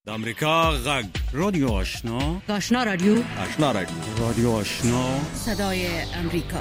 د امریکا غږ رادیو آشنا رادیو رادیو آشنا صدای امریکا.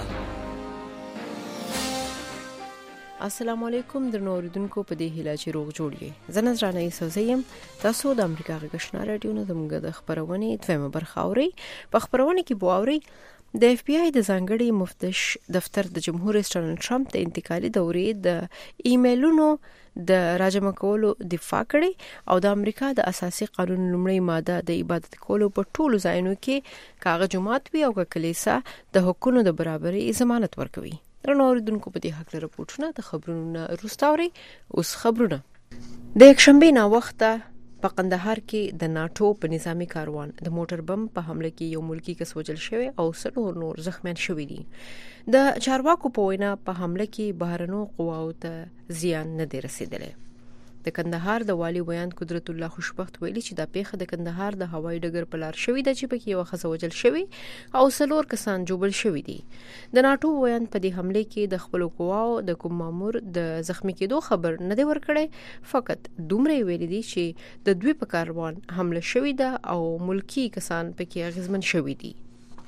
السلام علیکم درنو اوریدونکو، په دې هیله چې روغ جوړ یې. زه نذرانه ایسوزیم. تاسو د امریکا غږ آشنا رادیو نه زموږ د خبرونې دویمه برخه اورئ. په خبرونه کې به اورئ د اف بی آی د ځانګړي مفتش دفتر د جمهور رئیس ډونالډ ټرمپ د انتقالي دورې د ایمیلونو د راجمع کولو دفاع کړي او د امریکا د اساسي قانون لومړی ماده د عبادت کولو په ټولو ځایونو کې کاغه جماعت وي او کلیسا د حقوقو د برابرۍ ضمانت ورکوي. درنو اوریدونکو، په دې حق له رپورټونه د خبرونو وروستاوري. اوس خبرونه. د یکشنبه نا وخته په قندهار کې د ناتو په نظامی کاروان د موټر بم په حمله کې یو ملکی کس وژل شوی او څلور نور زخمیان شوي دي. د چارواکو په وینا په حمله کې بهرنو قواو ته زیان نه دی رسیدلی. د کندهار د والی بیان قدرت الله خوشبخت ویلي چې د پیښه د کندهار د هوایي ډګر په لار شوې ده چې پکې یو ښځه وژل شوی او څلور کسان جوړل شوي دي. د ناتو بیان په دې حمله کې د خپل قواو د کوم مامور د زخمی کېدو خبر نه دی ورکړی، فقط دومره ویلي دي چې د دوی په کاروان حمله شوې ده او ملکی کسان پکې اغیزمن شوي دي.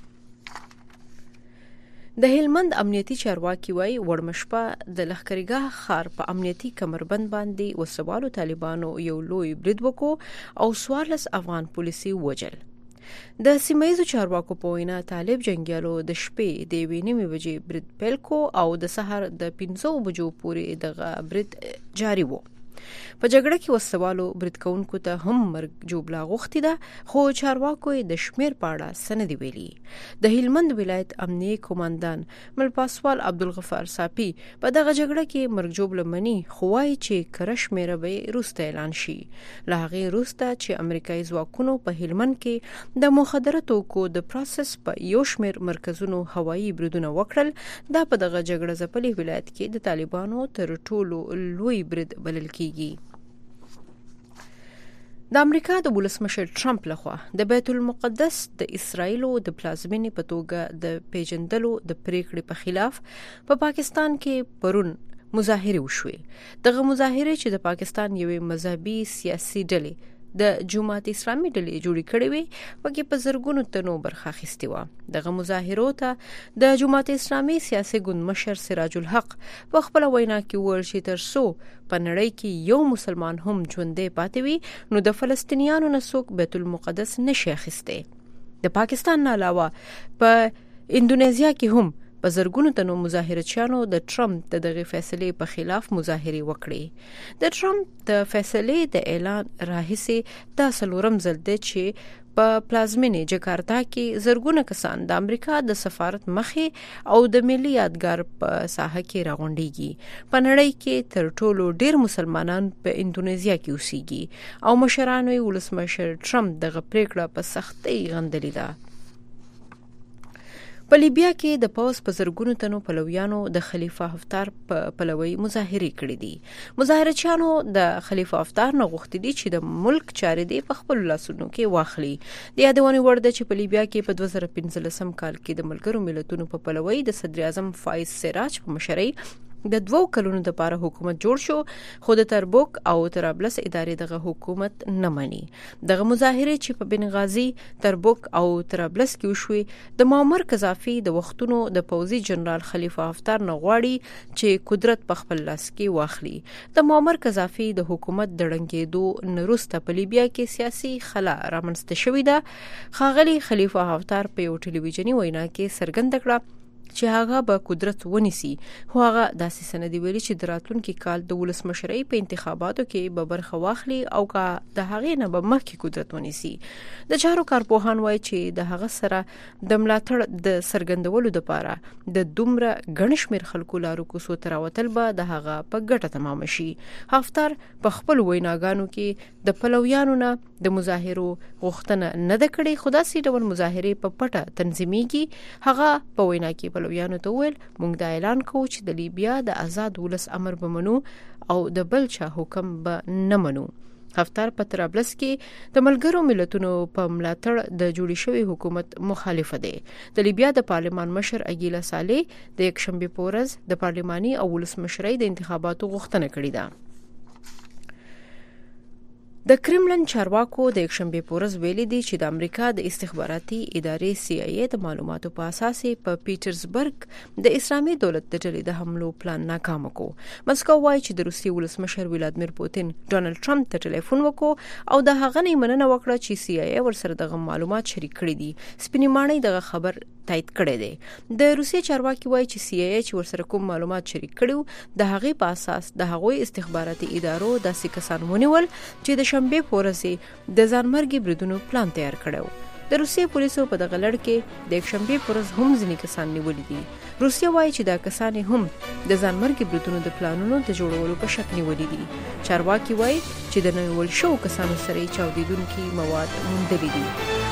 د هلمند امنیتي چارواکي وایي وړمشپه د لښکرګاه ښار په امنیتي کمربند باندې وسوالو طالبانو یو لوی برید وکړ او 14 افغان پولیسي وژل. د سیمایي چارواکو په وینا طالب جنگیالو د شپې د 9:30 بجې برید پیل کو او د سحر د 5 بجو پورې دغه برید جاری و. په جګړه کې وسوالو برید کوونکو ته هم مرګ جوړه غوښتي ده، خو چارواکو د شمیر پاړه سند ویلي. د هلمند ولایت امنیه قوماندان ملپاسوال عبدالغفار صافي په دغه جګړه کې مرګ جوړه مني، خو وايي چې کرش مېره به روسته اعلان شي. له هغې وروسته چې امریکایي ځواکونو په هلمند کې د مخدره توکو د پروسس په یو شمیر مرکزونو هوایي بریدونه وکړل، دا په دغه جګړه ځپلي ولایت کې د طالبانو تر ټولو لوی برید بلل کیږي. د امریکا د ولسمشر ټرمپ لخوا د بیت المقدس د اسرایلو د پلازمینې په توګه د پیژندلو د پریکړې په خلاف په پاکستان کې پرون مظاهره وشوې. دغه مظاهره چې د پاکستان یوې مذهبي سیاسي ډلې د جماعت اسلامي ډلې جوړې کړې وي پکې په زرګونو تنو برخه اخیستې وه. دغه مظاهرو ته د جماعت اسلامي سیاسي ګوند مشر سراج الحق په خپل وینا کې وویل چې تر څو په نړۍ کې یو مسلمان هم ژوندی پاتې وي نو د فلسطینیانو نه څوک بیت المقدس نشي اخیستی. د پاکستان نه علاوه په اندونیزیا کې هم په زرګونو تنو مظاهرچیانو د ټرمپ د دغه فیصلې په خلاف مظاهره وکړې. د ټرمپ د فیصلې د اعلان راهیسې دا څلورم ځل دی چې په پلازمینې جکارتا کې زرګونه کسان د امریکا د سفارت مخې او د ملي یادګار په ساحه کې راغونډيږي. په نړۍ کې تر ټولو ډیر مسلمانان په اندونیزیا کې اوسېږي او مشرانو ولسمشر ټرمپ دغه پریکړه په سختۍ غندلې ده. په لیبیا کې د پوز په زرګونو تنو پلویانو د خلیفہ حفتر په پلوي مظاهره کړې دي. مظاهرچیانو د خلیفہ حفتر نه غوښتي دي چې د ملک چارې دی په خپل لاسونو کې واخلي. د یادونې وړ ده چې په لیبیا کې په 2015 کال کې د ملګرو ملتونو په پلوي د صدر اعظم فایز سراج په مشرۍ د 2 کلونو لپاره حکومت جوړ شو، خو د تربوک او طرابلس ادارې دغه حکومت نه مني. دغه مظاهره چې په بنغازي، تربوک او طرابلس کې وشوي د معمر قذافي د وختونو د پوځي جنرال خلیفہ حفتر نه غواړي چې قدرت په خپل لاس کې واخلي. د معمر قذافي د حکومت د ړنګېدو نه وروسته په لیبیا کې سیاسي خلا رامنځته شوې ده. ښاغلي خلیفہ حفتر په یو ټلویزیوني وینا کې څرګنده کړه چې هغه به قدرت ونیسي، خو هغه داسې سندې ویلي چې د راتلونکي کال د ولسمشرۍ په انتخاباتو کې به برخه واخلي او که د هغې نه به مخکې قدرت ونیسي. د چارو کارپوهان وایي چې د هغه سره د ملاتړ د څرګندولو لپاره د دومره ګڼ شمېر خلکو لارو کوڅو ته راوتل به د هغه په ګټه تمام شي. حفتر په خپل ویناګانو کې د پلویانو نه د مظاهرو غوښتنه نه ده کړې، خو داسې ډول مظاهرې په پټه تنظیمیږي. هغه په وینا کې پلویانو ته ویل موږ دا اعلان کوو چې د لیبیا د آزاد ولس امر به منو او د بل چا حکم به نه منو. حفتر په طرابلس کې د ملګرو ملتونو په ملاتړ د جوړې شوی حکومت مخالفه دی. د لیبیا د پارلمان مشر اګیلا صالح د یکشنبه په ورځ د پارلماني او ولسمشرۍ د انتخاباتو غوښتنه کړې ده. د کرملن چارواکو د یکشنبه په ورځ ویلي دي چې د امریکا د استخباراتي ادارې CIA د معلوماتو په اساس په پیټرزبرګ د اسلامي دولت د ډلې د حملو پلان ناکام کړ. مسکو وایي چې د روسیې ولسمشر ولادیمیر پوتین ډونالد ټرمپ ته ټلیفون وکړ او د هغه نه مننه وکړه چې CIA ورسره دغه معلومات شریک کړي دي. سپینې ماڼۍ دغه خبر تایید کړی دی. د روسیې چارواکي وایي چې CIA چې ورسره کوم معلومات شریک کړي د هغې په اساس د هغوی استخباراتي ادارو داسې کسان ونیول چې د شنبه په ورځ د ځانمرګي بریدونو پلان تیار کړو. د روسیې پولیسو په دغه لړ کې د شنبه په ورځ هم ځینې کسان نیولي دي. روسیه وایي چې دا کسان هم د ځانمرګي بریدونو د پلانونو د جوړولو په شک نیولي دي. چارواکي وایي چې د نیول شوو کسانو سره چاودیدونکي مواد موندلي دي.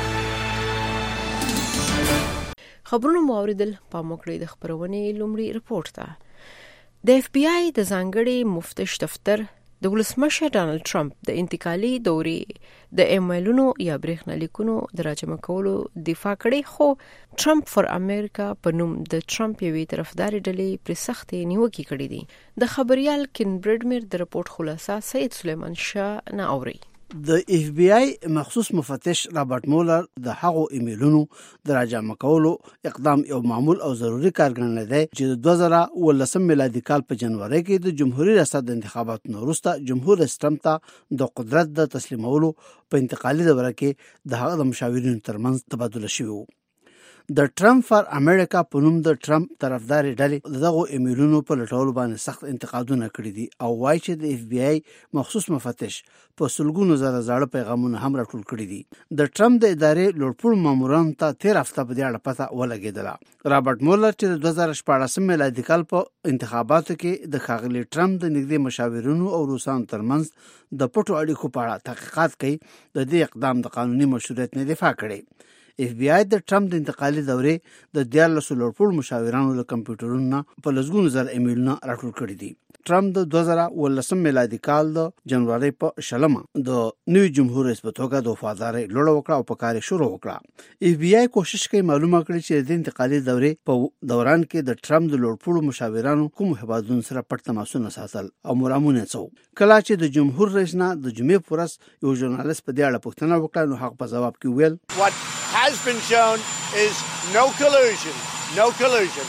خبرونو موریدل پام وکړئ د خبرونې لومړی رپورټ ته. د FBI د ځانګړي مفتش دفتر د ولسمشر ډونالد ټرمپ د انتقالي دورې د ایمیلونو یا برېښنالیکونو د راجمع کولو دفاع کړې، خو ټرمپ فور امریکا په نوم د ټرمپ یوې طرفداري ډلې پر سختې نیوکې کړې دي. د خبريال کین برډمیر د رپورټ خلاصه سید سلیمان شاه نه اوري. د FBI مخصوص مفتش رابرټ مولر د هغو ایمیلونو د راجمع کولو اقدام یو معمول او ضروری کار ګڼلی دی چې د 2019 میلادي کال په جنوري کې د جمهوریت ریاست د انتخاباتو وروسته جمهور رئیس ټرمپ ته د قدرت د تسلیمولو په انتقالي دوره کې د هغه د مشاورینو ترمنځ تبادله شوی و. د ټرمپ فار امریکا په نوم د ټرمپ طرفداري ډلې دغه ایمیلونو په لټولو باندې سخت انتقادونه کړي دي او وایي چې د FBI مخصوص مفتش په سلګونو زره زاړه پیغامونه هم راټول کړي دي. د ټرمپ د ادارې لوړپوړو مامورانو ته 13 هفته په دې اړه پته ولګېدله. رابرټ مولر چې د 2014 میلادي کال په انتخاباتو کې د ښاغلي ټرمپ د نږدې مشاورینو او روسانو ترمنځ د پټو اړیکو په اړه تحقیقات کوي، د دې اقدام د قانوني مشروعیت نه دفاع کړي. FBI د ټرمپ د انتقالي دورې د 14 لوړپوړو مشاورانو له کمپیوټرونو په لږونو زر ایمیلونه راټول کړي دي. ټرمپ د 2019 میلادي کال د جنوري په شلمه د نوي جمهور رئیس په توګه د وفادارۍ لوړ وکړه او په کار شروع وکړه. FBI کوشش کوي معلومه کړي چې د انتقالي دورې په دوران کې د ټرمپ د لوړپوړو مشاورانو کوم هیوادونو سره پټ تماسونه ساتل او مرامونه څو. کله چې د جمهور رئیس نه د جمعې پر ورځ یو ژورنالیست په دې اړه پوښتنه وکړه نو هغه په جواب کې ویل What has been shown is no collusion.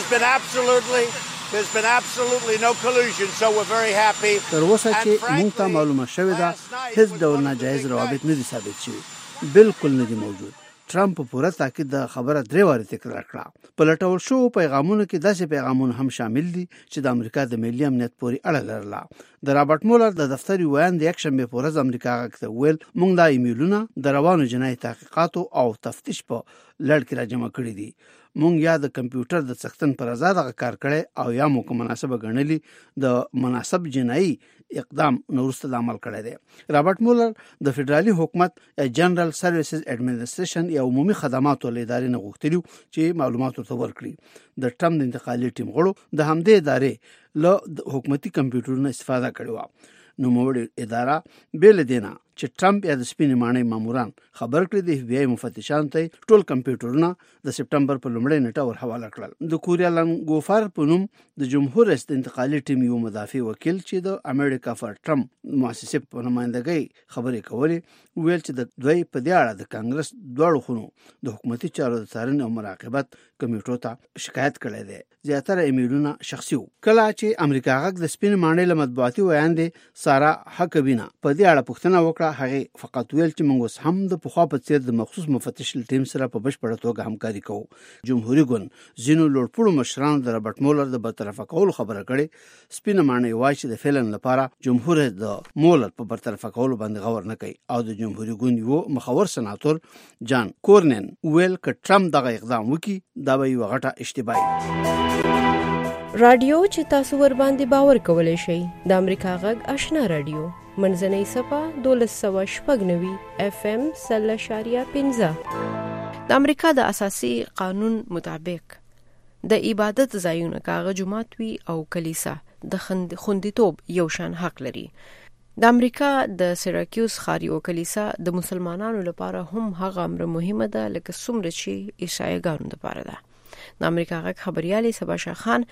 There's been absolutely no collusion, so we're very happy. تر اوسه چې موږ ته معلومه شوې ده هیڅ ډول ناجایز روابط نه دي ثابت شوي، بالکل نه دي موجود. ټرمپ په پوره تاکید د خبره 3 واره تکرار کړه. په لټول شو پیغامونو کې داسې پیغامونه هم شامل دي چې د امریکا د ملي امنیت پورې اړه لرله. د رابرټ مولر د دفتر ویاند یک شنبه په ورځ امریکا غاښته ویل موږ د ایمیلونو د روانو جنایي تحقیقاتو او تفتیش په لړ کې راجمع کړي دي. مونږ یا د کمپیوټر د څښتن پر آزاد کار کړي او یا مو کوم مناسبه غنلي د مناسب جنایي اقدام نورسته د عمل کړی دی. رابرټ مولر د فدرالي حکومت جنرال سرویسز اډمنسټریشن یا عمومي خدماتو ادارې نه غوښتلی چې معلومات ورته ورکړي. د ټرمپ د انتقالي ټیم غړو د همدې ادارې له حکومتي کمپیوټرونو استفاده کړې و. نوموړي اداره بیل دینه چې ټرمپ یا د سپینې ماڼۍ ماموران خبر کړی د FBI مفتشانو ته ټول کمپیوټرونه د سپټمبر په لومړۍ نیټه ور حواله کړل. د کوریا لنګوفر په نوم د جمهور رئیس انتقالي ټیم یو مدافع وکیل چې د امریکا فار ټرمپ مؤسسې په نمائندګۍ خبرې کولې ویل چې د دوی په دې اړه د کانګرس دواړو خونو د حکومتي چارو د څارنې او مراقبت کمیټو ته شکایت کړی دی. زیاتره ایمیلونه شخصي وو. کله چې امریکا غږ د سپینې ماڼۍ له مطبوعاتي ویاندې سارا حکبینا په دې اړه پوښتنه وکړه، هغه فقط ویل چې موږ هم د پخوا په څیر د مخصوص مفتش ټیم سره په بشپړه توګه همکاري کوو. جمهوریت ګوند ځینو لوړپوړو مشرانو د رابرټ مولر د برطرفه کولو خبره کړې. سپینه ماڼۍ وایي چې د فعلن لپاره جمهوریت د مولر په برطرفه کولو باندې غور نه کوي او د جمهوریت ګوند یو مخور سناتور جان کورنن ویل ک ټرمپ دغه اقدام وکړي دا به یو غټه اشتباه. رادیو چې تاسو ور باندې باور کولای شئ د امریکا غږ آشنا رادیو منځنۍ صفه 1290 FM 0.15 د امریکا د اساسي قانون مطابق د عبادت ځایونه کاغه جماعت وی او کلیسا د خوندیتوب یو شان حق لري. د امریکا د سیراکیوس ښار او کلیسا د مسلمانانو لپاره هم هغه امر مهمه ده لکه څومره چې عیسایانو لپاره ده. د امریکا غږ خبريالي سبا شاه خان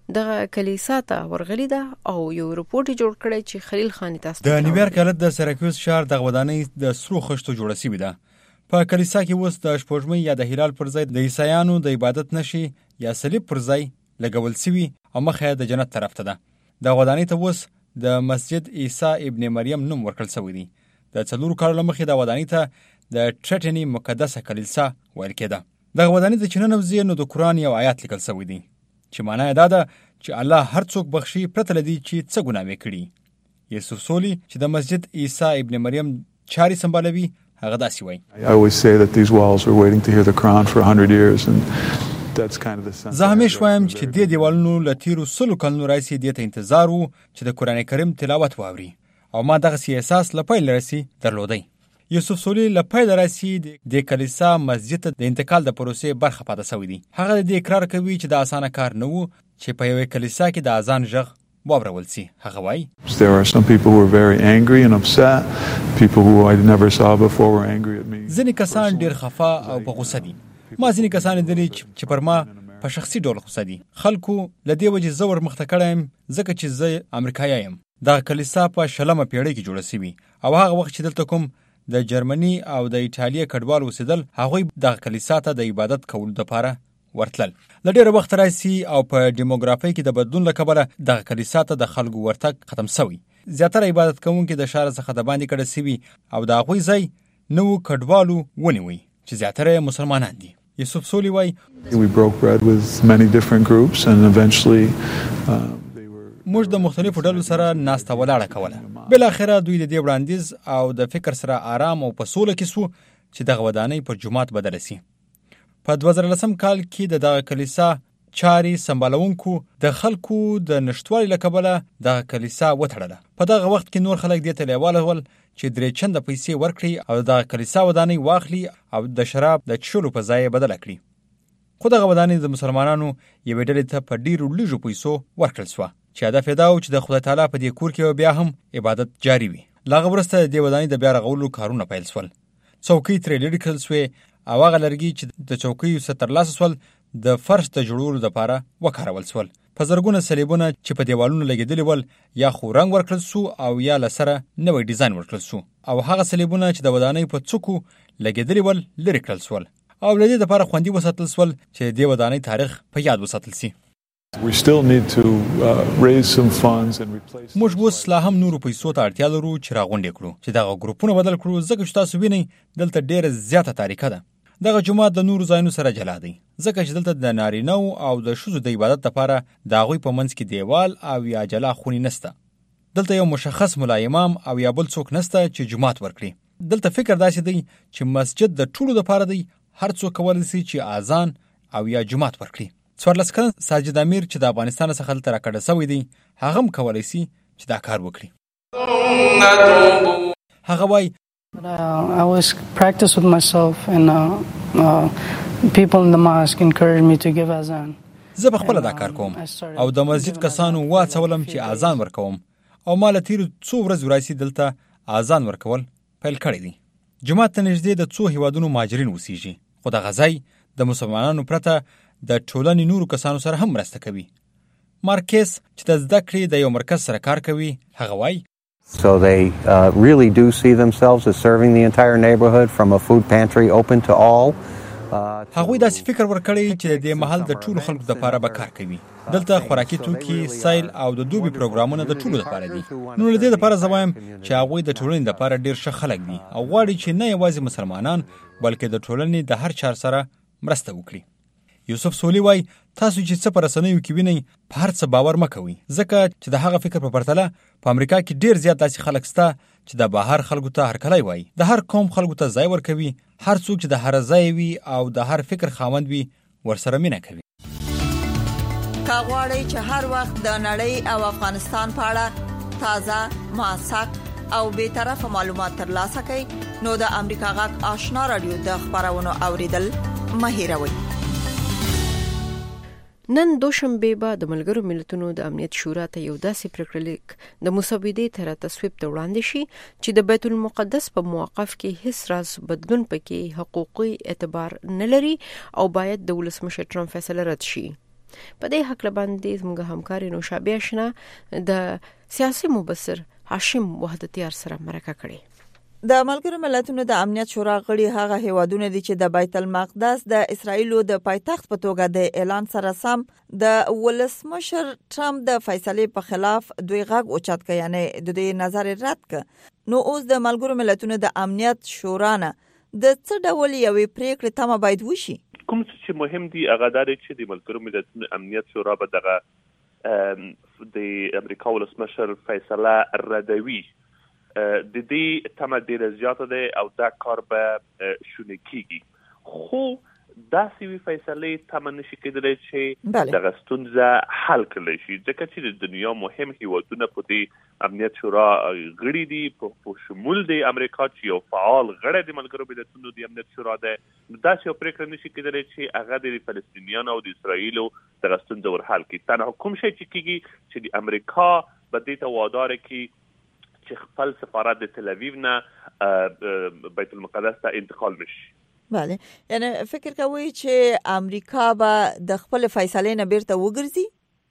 د کلیسا ته ورغلی ده او یو رپورټ جوړ کړی چې خلیل خان تاسو د نیویارک ایالت د سیراکیوز ښار د ودانۍ د سرو خښتو جوړه شوې ده. په کلیسا کې اوس د شپږمۍ یا د هلال پر ځای د عیسایانو د عبادت نښې یا صلیب پر ځای لګول شوي او مخه د جنت طرف ته ده. د ودانۍ ته اوس د مسجد عیسی ابن مریم نوم ورکړل شوی دی. د 4 کالو مخکې د ودانۍ ته د ټریټنی مقدسه کلیسا ویل کېده. د ودانۍ ته چې ننوځي نو د قرآن یو آیات لیکل شوی دی چې معنی یې دا ده چې الله هر څوک بخښي پرته له دې چې څه ګناه کړي. یوسف سولی چې د مسجد عیسی ابن مریم چاري سمبالوي هغه داسې وایي. I always say that these walls were waiting to hear the Quran for 100 years and that's kind of the sense. زه همیش وایم چې دې دیوالونو له تیرو 100 کلونو راځي دې ته انتظار وو چې د قرآن کریم تلاوت واوري او ما دغه احساس له پیل راځي درلودی. یوسف سولی له پیل راځي د کلیسا مسجد ته د انتقال د پروسې برخه پاتې شوی دی. هغه د اقرار کوي چې د اسانه کار نه وو چې په یوه کلیسا کې د اذان غږ واورول شي. هغه وایي there are some people who are very angry and upset. People who I never saw before were angry at me. ځینې کسان ډیر خفه او په غوسه دي. ما ځینې کسان لیدلي چې پر ما په شخصي ډول غوسه دي. خلکو له دې وجې زه ورمخته کړی یم ځکه چې زه امریکایی یم. دغه کلیسا په 20مه پیړۍ کې جوړه شوې او هغه وخت چې دلته کوم د جرمني او د ایټالیا کډوال اوسېدل هغوی دغه کلیسا ته د عبادت کولو دپاره ورتلل. له ډېره وخت راځي او په ډیموګرافۍ کې د بدلون له کبله دغه کلیسا ته د خلکو ورتګ ختم شوی. زیاتره عبادت کوونکي د ښار څخه د باندې کډه شوي او د هغوی ځای نوو کډوالو ونیوی چې زیاتره مسلمانان دي. یوسف سولی وایي We broke bread with many different groups and eventually موږ د مختلفو ډلو سره ناسته ولاړه کوله. بالاخره دوی د دې وړاندیز او د فکر سره آرام او په سوله کې سو چې دغه ودانۍ پر جومات بدله شي. په 2010 کال کې دغه کلیسا چاري سمبالونکو د خلکو د نشټوالي له کبله دغه کلیسا وتړله. په دغه وخت کې نور خلک دې ته لیواله ول چې 3 چنده پیسې ورکړي او دغه کلیسا ودانۍ واخلي او د شراب د چښلو په ځای بدله کړي. خو دغه ودانۍ د مسلمانانو یوې ډلې ته په ډېرو لږو پیسو ورکړل شوه چې هدف یې دا و چې د خدای تعالی په دې کور کې بیا هم عبادت جاري وي. له هغه وروسته د دې ودانۍ د بیا رغولو کارونه پیل شول. څوکۍ ترې لرې کړل شوې او هغه لرګي چې د څوکیو څخه ترلاسه شول د فرش د جوړولو دپاره وکارول شول. په زرګونه صلیبونه چې په دیوالونو لګېدلي ول یا خو رنګ ورکړل شو او یا له سره نوی ډیزاین ورکړل شو او هغه صلیبونه چې د ودانۍ په څوکو لګېدلي ول لرې کړل شول او له دې دپاره خوندي وساتل شول چې د دې ودانۍ تاریخ په یاد وساتل شي. we still need to raise some funds and replace. موږ اوس لا هم نورو پیسو ته اړتیا لرو چې راغونډې کړو چې دغه ګروپونه بدل کړو ځکه چې تاسو وینئ دلته ډېره زیاته تاریکه ده. دغه جومات د نورو ځایونو سره جلا دی ځکه چې دلته د نارینه‌و او د ښځو د عبادت لپاره د هغوی په منځ کې دیوال او یا جلا خونې نسته. دلته یو مشخص ملا امام او یا بل څوک نسته چې جومات ورکړي. دلته فکر داسې دی چې مسجد د ټولو لپاره دی. هر څوک کولی شي چې اذان او یا جومات ورکړي. 14 کلن ساجد امیر چې د افغانستان څخه دلته راکډه شوی دی هغه هم کولی شي چې دا کار وکړي. هغه وایي I always practice with myself and people in the mosque encourage me to give azan. زه په خپل دا کار کوم او د مسجد کسانو واڅولم چې اذان ورکوم او ما له تیرو څو ورځې راځي دلته اذان ورکول پیل کړی دی. جومات ته نږدې د څو هیوادونو مهاجرین اوسیږي خو دغه ځای د مسلمانانو پرته د ټولنې نورو کسانو سره هم مرسته کوي. مارکیس چې د زده کړې د یو مرکز سره کار کوي هغه وایي So they really do see themselves as serving the entire neighborhood from a food pantry open to all. هغوی داسې فکر ورکړی چې د دې محل د ټولو خلکو دپاره به کار کوي. دلته خوراکي توکي، سیل او د دوبي پروګرامونه د ټولو دپاره دي. نو له دې دپاره زه وایم چې هغوی د ټولنې دپاره ډېر ښه خلک دي او غواړي چې نه یوازې مسلمانان بلکې د ټولنې د هر چا سره مرسته وکړي. یوسف سولی وای تاسو چې څه پر رسنیو کې وینئ په هر څه باور مه کوئ ځکه چې د هغه فکر په پرتله په امریکا کې ډېر زیات داسې خلک شته چې د بهر خلکو ته هرکلی وایي. د هر قوم خلکو ته ځای ورکوي. هر څوک چې د هر ځای وي او د هر فکر خاوند وي ورسره مینه کوي. که غواړئ چې هر وخت د نړۍ او افغانستان په اړه تازه، موثق او بی‌طرفه معلومات ترلاسه کړئ نو د امریکا غږ آشنا رادیو د خبرونو اوریدل مه هېروئ. نن دوشنبه به د ملګرو ملتونو د امنیت شورا ته یو داسې پریکړه لیک د مسودې تر تصویب ته وړاندې شي چې د بیت المقدس په موقف کې هیڅ راز بدلون پکې حقوقي اعتبار نه لري او باید د ولسمشر ټرمپ فیصله رد شي. په دې حق باندې زموږ همکار نوشابه آشنا د سیاسي مبصر هاشم وحدتیار سره مرکه کړې. د ملګرو ملتونو د امنیت شورا غړي هغه هیوادونه دي چې د بیت المقدس د اسرایلو د پایتخت په توګه د اعلان سره سم د ولسمشر ټرمپ د فیصلې په خلاف دوی غږ اوچت کړي، یعنی د دې نظر رد کړ. نو اوس د ملګرو ملتونو د امنیت شورا نه د څه ډول یوې پریکړې تمه باید وشي؟ کوم چې مهم دي هغه دا چې د ملګرو ملتونو امنیت شورا به دغه د امریکا ولسمشر فیصله ردوي. د دې تمه ډیره زیاته ده او دا کار به شونې کیږي، خو داسې وی فیصلې تمه نشي کېدلی چې دغه ستونزه حل کړلی شي، ځکه چې د دنیا مهم هیوادونه په دې امنیت شورا غړي دي، په شمول د امریکا چې یو فعال غړی د ملګرو ملتونو د امنیت شورا ده. داسې یو پرېکړه نشي کېدلی چې هغه د فلسطینیانو او د اسرائیلو دغه ستونزه ورحل کړي. تنها کوم شی چې کېږي چې د امریکا به دې ته واداره کړي چې خپل سفارت د تل اویو نه بیت المقدس ته انتقال نشي. بله، یعنی فکر کوي چې امریکا به د خپل فیصلې نه بیرته وګرځي؟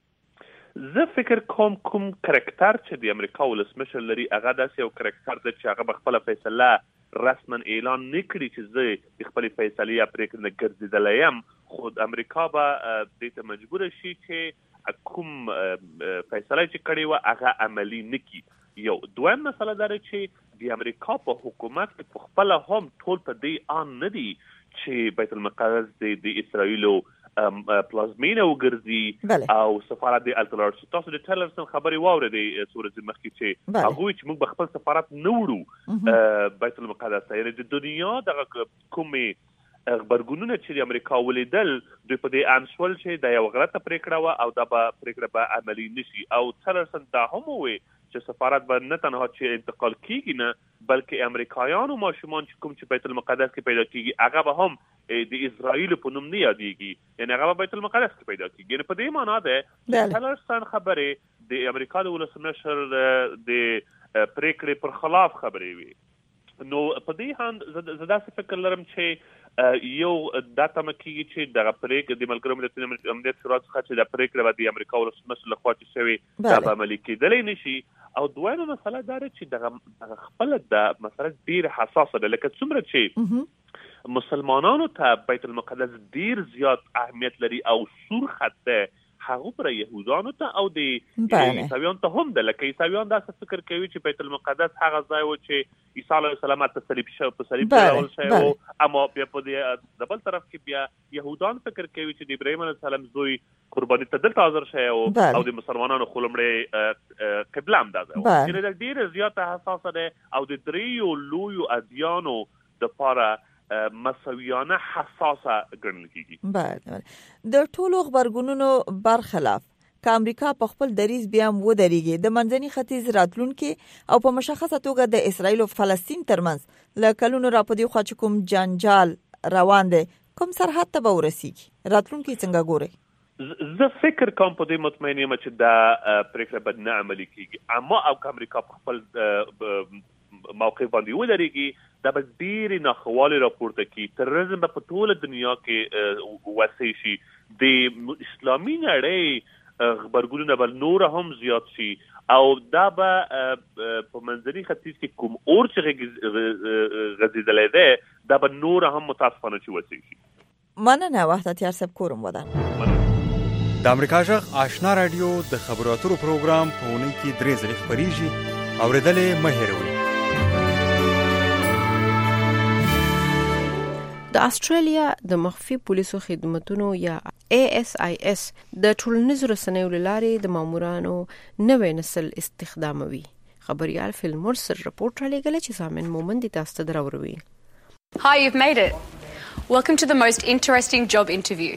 زه فکر کوم کرکټر چې د امریکا ولسمشر لري هغه داسې یو کرکټر دی چې هغه به خپل فیصله رسما اعلان نکړي چې زه د خپل فیصلې یا پرېکړې نه ګرځېدلی یم، خو امریکا به دې ته مجبور شي چې کوم فیصله چې کړې وه هغه عملي نکړي. یو دویم مسله دا چې د امریکا په حکومت کې په خپله هم ټول په دې آن نه دي چې بیت المقدس د اسرائیلو پلازمینه وګرځي او سفارت د التلارس. تاسو د ټیلرسن خبرې واورېدې څو ورځې مخکې چې هغوی چې موږ به خپل سفارت نه وړو بیت المقدس ته، یعنې د دنیا دغه کومې غبرګونونه چې د امریکا ولیدل دوی په دې ان شول چې دا یو غلطه پرېکړه وه او دا به پرېکړه به عملي نشي. او ټیلرسن دا هم ووی چې سفارت به نه تنها چې انتقال کیږي نه بلکې امریکایانو ماشومان چې کوم چې بیت المقدس کې پیدا کیږي هغه به هم د اسرائیل په نوم نه یادېږي، یعنی هغه به بیت المقدس کې پیدا کیږي. یعنی په دې معنا ده چې ټیلرسن خبرې د امریکا د ولسمشر د پرېکړې پر خلاف خبرې وي. نو په دې هاند زه داسې فکر لرم چې یو دا تمه کېږي چې دغه پرېکړه د ملګرو ملتونو امنیت شورا څخه چې دا پرېکړه به د امریکا ولسمشر لخوا چې شوې دا به عملي کېدلی نشي. او دویمه مسله دا ده چې دغه خپله د مسله ډېره حساسه ده، لکه څومره چې مسلمانانو ته بیت المقدس ډېر زیات اهمیت لري او سور خط ده هغه پر یهودانو ته او د عیسویانو ته هم ده. لکه عیسویان داسې فکر کوي چې بیت المقدس هغه ځای و چې عیسی علیه السلام ته صلیب جوړول شوی و، اما بیا په د بل طرف کې بیا یهودان فکر کوي چې د ابراهیم علیه السلام زوی قرباني ته دلته حاضر شوی و او د مسلمانانو خو لومړی قبله هم دا ځای و. یعنې ډېره زیاته حساسه ده او د دریو لویو ادیانو دپاره مساویانه حساسه ګڼل کیږي. بله، د ټولو خبرګونونو برخلاف که امریکا په خپل دریځ بیا هم ودرېږي، د منځني ختیځ راتلونکي او په مشخصه توګه د اسرائیل او فلسطین ترمنځ له کلونو را په دې خوا چې کوم جنجال روان دی کوم سرحد ته به ورسیږي، راتلونکي څنګه ګورئ؟ زه فکر کوم په دې مطمئن یم چې دا پرېکړه به نه عملي کیږي، اما او که امریکا په خپل موقع باندې ودرېږي دا به ډېرې ناخوالې راپورته کړي. تروریزم به په ټوله دنیا کې وسع شي، د اسلامي نړۍ غبرګونونه به نور هم زیات شي او دا به په منځني ختیځ کې کوم اور چې غځېدلی دی دا به نور هم متاسفانه چې وسع شي. مننه وحدتیار صاحب، کورم ودان. د امریکا غږ آشنا رادیو د خبرو اترو پروګرام په اونۍ کې 3 ځلې خپریږي، اورېدلې مه هېروئ. د استرالیا د مخفي پولیسو خدماتونو یا ASIS د ټولنیزو رسنیو لارې د مامورانو نوې نسل استخداموي. خبريال فیلمور سر رپورټ را لګل چې سامن مومند تاسو ته دراوروي. Hi, you've made it. Welcome to the most interesting job interview.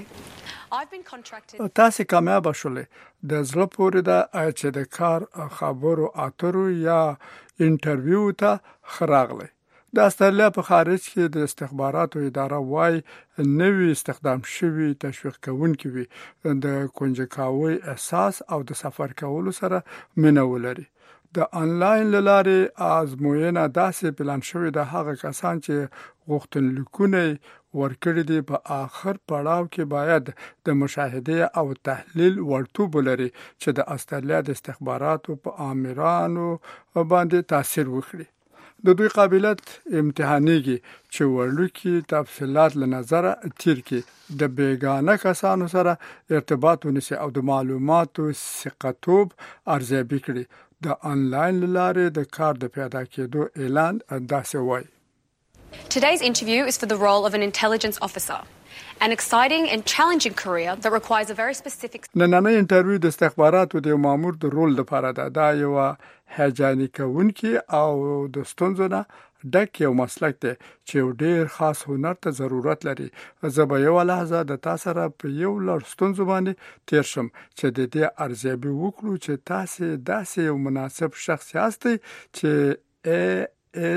تاسو کامیاب شولې. د زړه پورې دا چې د کار خبرو اترو یا انټرویو ته خراغله. د استرالیا په خارج کې د استخباراتو اداره وايي نوې استخدام شوی تشویق کوونکي وي د کنجکاوي احساس او د سفر کولو سره مینه ولري. د انلاین لارې آزموینه داسې پلان شوې ده هغه کسان چې غوښتنلیکونه ورکړي دي په آخر پړاو کې باید د مشاهده او تحلیل ورتوب لري چې د استرالیا د استخباراتو په آمرانو باندې تاثیر وکړي. د دوی قابلیت امتحانيږي چې ورلوکي تفصيلات لنظر تیر کې د بیگانه کسانو سره ارتباط ونیسي او د معلوماتو ثقتوب ارزیابي کړي. د انلاین لارې د کار د پیدا کېدو اعلان داسې وایي. Today's interview is for the role of an intelligence officer, an exciting and challenging career that requires a very specific... نننۍ انټرویو د استخباراتو د مامور د رول لپاره ده. دا یو هیجاني کوونکی او د ستونزو نه ډک یو مسلک دی چې ډېر خاص هنر ته ضرورت لري. زه به یو لحظه د تاسو سره په یو لړ ستونزو باندې تیر شم چې د دې ارزیابي وکړو چې تاسو داسې یو مناسب شخص یاستئ چې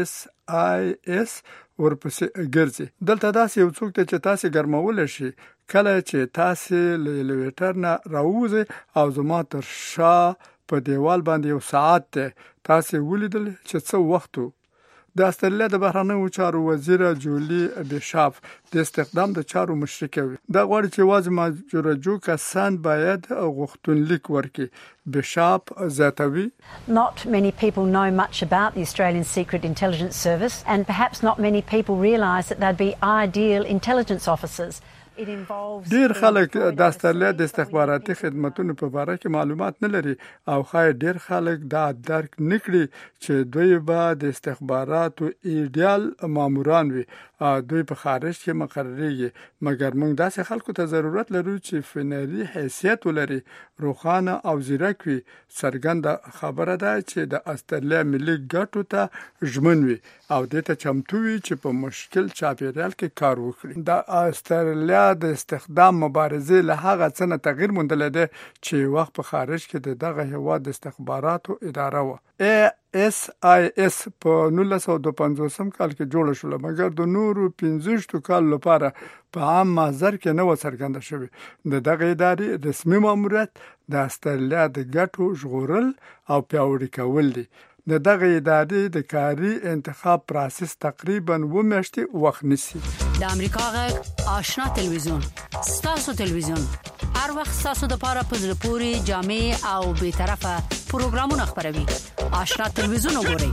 ASIS ورپسې ګرځي. دلته داسې یو څوک چې تاسو ګرمول شي کله چې تاسو له الیویټر نه راوځي او زما تر شا په دیوال باندې یو ساعت ته تاسو ولیدل چې څه وخت د استرالیا د بهرنیو چارو وزیر جولي بیشاف د استخدام د چارو مشرکه وي. دا غواړي چې واځي ماجورجو کسان باید غوښتنلیک ورکړي. بیشاف زیاتوي Not many people know much about the Australian Secret Intelligence Service and perhaps not many people realise that they'd be ideal intelligence officers. ډیر خلک د استرالیا د استخباراتي خدماتو په اړه کې معلومات نه لري او خای ډیر خلک دا درک نکړي چې دوی به د استخباراتو ایډیال ماموران وي. دوی په خارج کې مقرریږي مګر موږ داسې خلکو ته ضرورت لرو چې فنري حیثیت ولري، روخانه او ځیرک وي. څرګنده خبره ده چې د استرالیا ملي ګټو ته ژمن وي او د ته چمتو وي چې په مشکل چاپیریال کې کار وکړي. د استرالیا د استخدام مبارزه له هغه څه نه تغییر موندل دي چې وخت په خارج کې دغه هیواد د استخباراتو اداره و. ASIS په 1950 کال کې جوړ شو مګر د نورو 15 کال لپاره په عام محضر کې نه و څرګنده شوی. دغه ادارې رسمي ماموریت د استرالیا د ګټو ژغورل او پیاوړي کول دي. دغه ادارې د کاري انتخاب پروسس تقریبا 2 میاشتې وخت نیسي. د امریکا غږ آشنا تلویزیون ستاسو تلویزیون هر وخت ستاسو د لپاره په زړه پوري جامع او به طرفه پروګرامونه خبروي. آشنا تلویزیون وګورئ.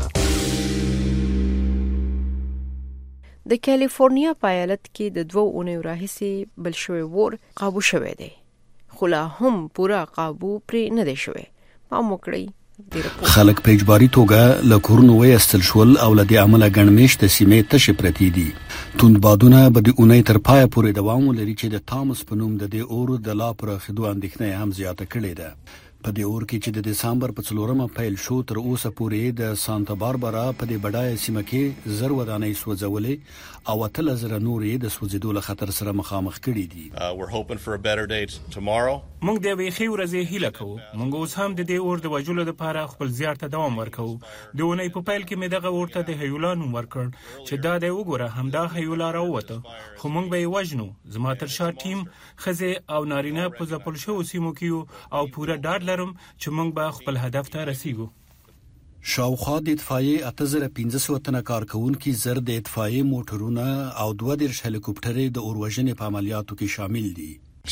د کالیفورنیا په ایالت کې د 2 اونیو راهیسې بل شوی ور قابو شوی دی خو لا هم پورا قابو پرې نه دی شوی. پام وکړئ. خلک په اجباري توګه له کورونو وایستل شول او له دې عمله ګڼمېشته سیمې تشې پرتې دي. توندبادونه به د اونۍ تر پایه پورې دوام ولري چې د تامس په نوم د دې اور د لا پراخېدو اندېښنه هم زیاته کړې ده. په دې اور کې چې د دسمبر په 4 پیل شو تر اوسه پورې د سانتا باربرا په دې بډایه سیمه کې 0 ودانۍ سوځولې او 3000 نورې د سوځېدو له خطر سره مخامخ کړي دي. We're hoping for a better day tomorrow. موږ د ویخي ورځې هیله کوو. موږ اوس هم د دې اور د وجلو لپاره خپل زیار ته دوام ورکوو. د اونۍ په پیل کې مې دغه اور ته د هیولان ورکړ چې دا د وګوره همدا هیولا راووته خو موږ به یې وژنو. زما تر شا ټیم خزه او نارینه په ځپل شو سیمو کې او پوره ډاډ لرم چې موږ به خپل هدف ته رسیږو. شاوخوا د اطفائیې 8500 تنه کارکونکي زر د اطفائیې موټرونه او 22 هلیکوپټرې د اوروژنې په عملیاتو کې شامل دي.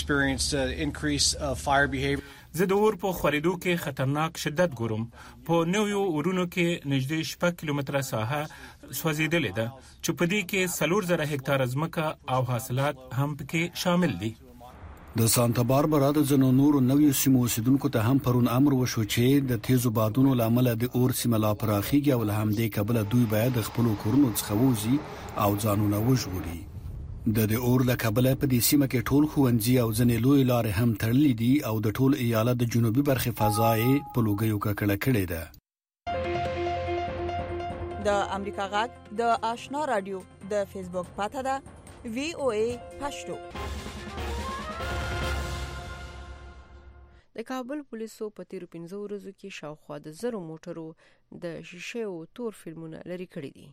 زه د اور په خورېدو کې خطرناک شدت ګورم. په نویو اورونو کې نږدې 6 کیلومتره ساحه سوځېدلې ده چې په دې کې 4000 هکتار ځمکه او حاصلات هم پکې شامل دي. د سانتا باربرا د ځینو نورو نویو سیمو اوسیدونکو ته هم پرون امر وشو چې د تیزو بادونو له امله د اور سیمه لا پراخیږي او له همدې کبله دوی باید د خپلو کورونو څخه ووځي او ځانونه وژغوري. د اور له کبله په دې سیمه کې ټول ښوونځي او ځینې لویې لارې هم تړلې دي او د ټول ایالت د جنوبي برخې فضا یې په لوګیو ککړه کړې ده. د امریکا غږ د آشنا رادیو د فیسبوک پاته ده VOA پښتو. د کابل پولیسو په تیرو 15 ورځو کې شاوخوا د 0 موټرو د شیشه او تور فلمونه لري کړی دي.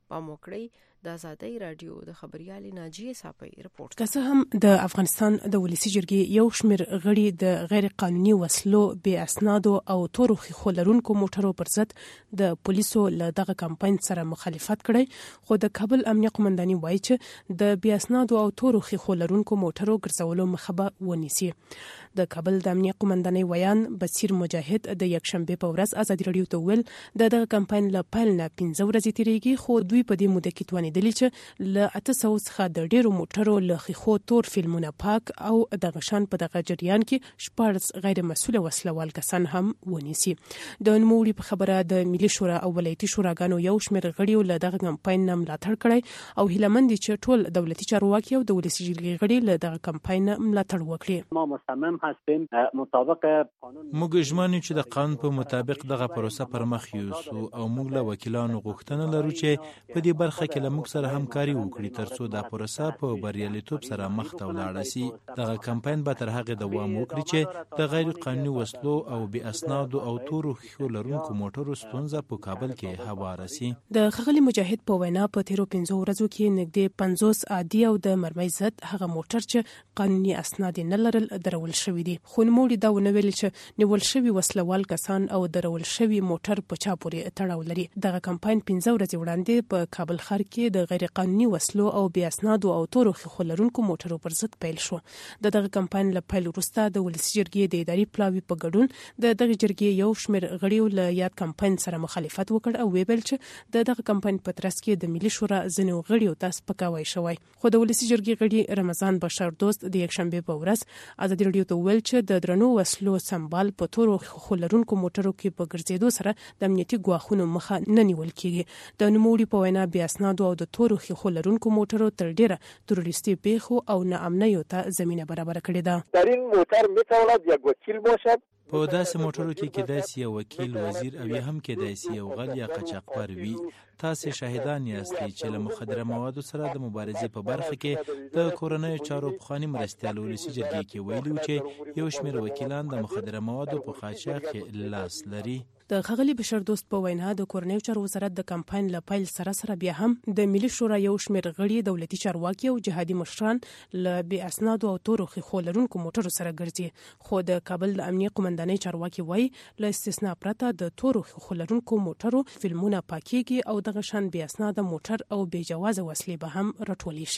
پام وکړئ. د آزادۍ رادیو د خبريالي ناجیه صافي رپورت. که څه هم د افغانستان د ولسی جرګې یو شمېر غړي د غیر قانوني وسلو بې اسنادو او تورو خېښو لرونکو موټرو پر ضد د پولیسو له دغه کمپاین سره مخالفت کړی، خو د کابل امنیه قومنداني وایي چې د بې اسنادو او تورو خېښو لرونکو موټرو ګرځولو مخه به ونیسي. د کابل د امنیه قومنداني ویان بصیر مجاهد د یکشنبه په ورځ ازادي رادیو ته ویل دغه کمپاین له پیل نه 15 ورځې تیریږي، خو دوی په دې موده کې دلی چې له 800 څخه د ډیرو موټرو له خېښو تور فلمونه پاک او د غشان په دغه جریان کې 14 غیر مسؤل وسلوال کسان هم ونیسي. د نوموړي په خبره د ملي شورا او ولایتي شوراګانو یو شمېر غړي له دغه کمپاین نه ملاتړ کړی او هیلمن دي چې ټول دولتي چارواکي او د ولسی جرګې غړي له دغه کمپاین ملاتړ وکړي. ما مصمم هستیم مطابق قانون موږ ژمنو چې د قانون په مطابق دغه پروسه پر مخ یوسو او موږ له وکیلانو غوښتنه لرو چې په دې برخه کې له موږ سره همکاري وکړي ترڅو دا پروسه په بریالیتوب سره مخ ته ولاړ شي. دغه کمپاین به تر هغه دوام وکړي چې د غیر قانوني وسلو او بې اسنادو او تورو خېښو لرونکو موټرو ستونزه په کابل کې هواره شي. د خغلی مجاهد په وینا په تیرو 15 ورځو کې نږدې 50 عادي او د مرمۍ ضد هغه موټر چې قانوني اسناد نه لرل درول شوی دي، خو نوموړي دا ونه ویل چې نیول شوی وسلوال کسان او درول شوی موټر په چا پورې تړاو لري. دغه کمپاین 15 ورځې وړاندې په کابل ښار کې د غیر قانوني وسلو او بې اسنادو او تورو خېښو لرونکو موټرو پر ضد پیل شو. دغه کمپاین له پیل وروسته د ولسی جرګې د اداري پلاوي په ګډون دغه جرګې یو شمېر غړي له یاد کمپاین سره مخالفت وکړ او ویل چې دغه کمپاین په ترڅ کې د ملي شورا ځینو غړي ته سپکاوی شوی. خو د ولسی جرګې غړي رمضان بشار دوست د یکشنبه په ورځ ازادي رادیو ته ویل چې د درنو وسلو سمبال په تورو خېښو لرونکو موټرو کې په ګرځېدو سره د امنیتي ګواښونو مخه نه نیول کیږي. د نوموړي په وینا بې اسنادو او د تورو خېښو لرونکو موټرو تر ډیره تروریستي پیښو او ناامنیو ته زمینه برابر کړې ده. در این موتر میتواند یک وکیل باشد په داسې موټرو کې کېدای شي یو وکیل، وزیر او یا هم کېدای شي یو غل یا قاچاقبر وي. تاسې شاهدان یاستئ چې له مخدره موادو سره د مبارزې په برخه کې د کورنیو چارو پخواني مرستیال ولسي جرګې کې ویلي چې یو شمېر وکیلان د مخدره موادو په قاچاق کې لاس لري. د خغلی بشر دوست په وینا د کورنیو چارو وزارت د کمپاین له پیل سره بیا هم د ملي شورا یو شمېر غړي دولتي چارواکي او جهادي مشران له بې اسنادو او تورو خېښو لرونکو موټرو سره ګرځي، خو د کابل د امنیه قومندانۍ چارواکي وایي له استثنا پرته د تورو خېښو لرونکو موټرو فلمونه پاکيږي او دغه شان بې اسناده موټر او بې جوازه وسلې به هم راټولې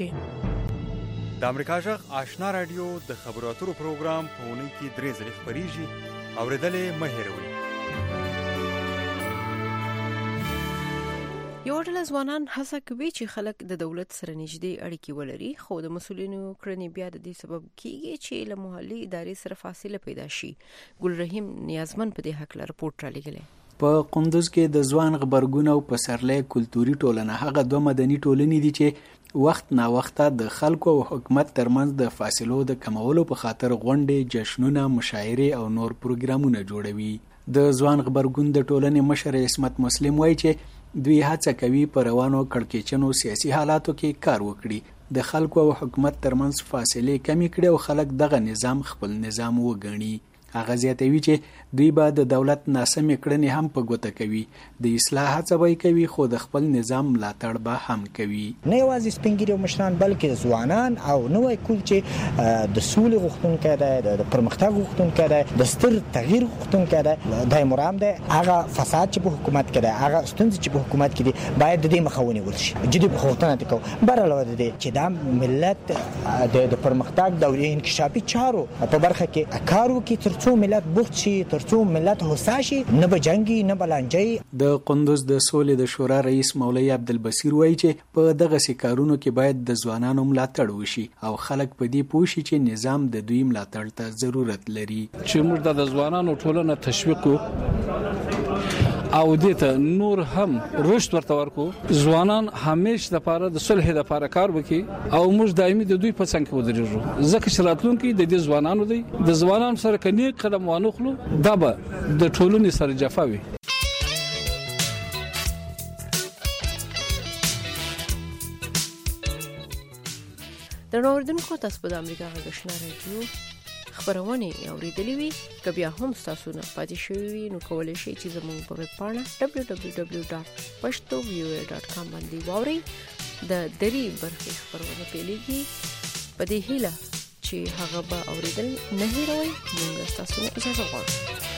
شي. د امریکا جغ آشنا رادیو د خبرو اترو پروګرام په اونۍ کې 3 ځلې خبريږي، اوریدلې مه هېروئ. یو ډله ځوانان هڅه کوي چې خلک د دولت سره نږدې اړیکې ولري، خو د مسؤلینو کړنې بیا د دې سبب کیږي چې له محلي ادارې سره فاصله پیدا شي. ګل رحیم نیازمن په دې حق رپورټ را لګلې. په قندوز کې د ځوان غبرګون او پسرلې کلتوري ټولنه هغه دوه مدني ټولنې دي چې وخت نا وخت د خلکو او حکومت ترمنځ د فاصلو د کمولو په خاطر غونډې، جشنونه، مشاعرې او نور پروګرامونه جوړوي. د ځوان غبرګون د ټولنې مشر عصمت مسلم وایي چې دوی هڅه کوي په روانو کړکېچنو سیاسي حالاتو کې کار وکړي، د خلکو او حکومت ترمنځ فاصلې کمی کړي او خلک دغه نظام خپل نظام وګڼي. هغه زیاتوي چې دوی به د دولت ناسمې کړنې هم په ګوته کوي، د اصلاح هڅه به کوي، خو د خپل نظام ملاتړ به هم کوي. نه یوازې سپینګیري او مشران بلکې ځوانان او نوې کول چې د سولې غوښتونکي دي، د پرمختګ غوښتونکي دي، د ستر تغییر غوښتونکي دي، د مرام دي. هغه فساد چې په حکومت کې دي، هغه ستونزې چې په حکومت کې دي، باید د دې مخه ونیول شي. جدي غوښتنه وکړو برالو دي چې دا ملت د پرمختګ د انکشافي چارو په برخه کې کار وکړي ترڅو ملت بوخت شي، ترڅو ملت هوسا شي، نه به جنگي نه بلانجي. د قندوز د سولې د شورا رئیس مولوي عبدالبصیر وایي چې په دغه سکارونو کې باید د ځوانانو ملاتړ وشي او خلک په دې پوه شي چې نظام د دوی ملاتړ ته ضرورت لري. چې موږ د ځوانانو ټولنه تشویق او دې ته نور هم رشد ورته ورکو. ځوانان همیش د لپاره د صلح د لپاره کار وکړي او موږ دایمي د دوی په څنګ کې ودرېږو، ځکه چې راتلونکي د دې ځوانانو دی. د ځوانانو سره کني قدم وانخلو دا به د ټولنې سره جفا وي. د نوردونکو تاسو په امریکا غږ آشنا رادیو خبرونه اوریدلې وي کبیا هم تاسو نه پاتې شوي وي نو کولای شئ چې زموږ په ویب پاڼه www.pashtoviewer.com باندې واورئ د دری برخې خبرونه پیلېږي په دې هیله چې هغه به اوریدل نه هیروي موږ تاسو نه اجازه غواړو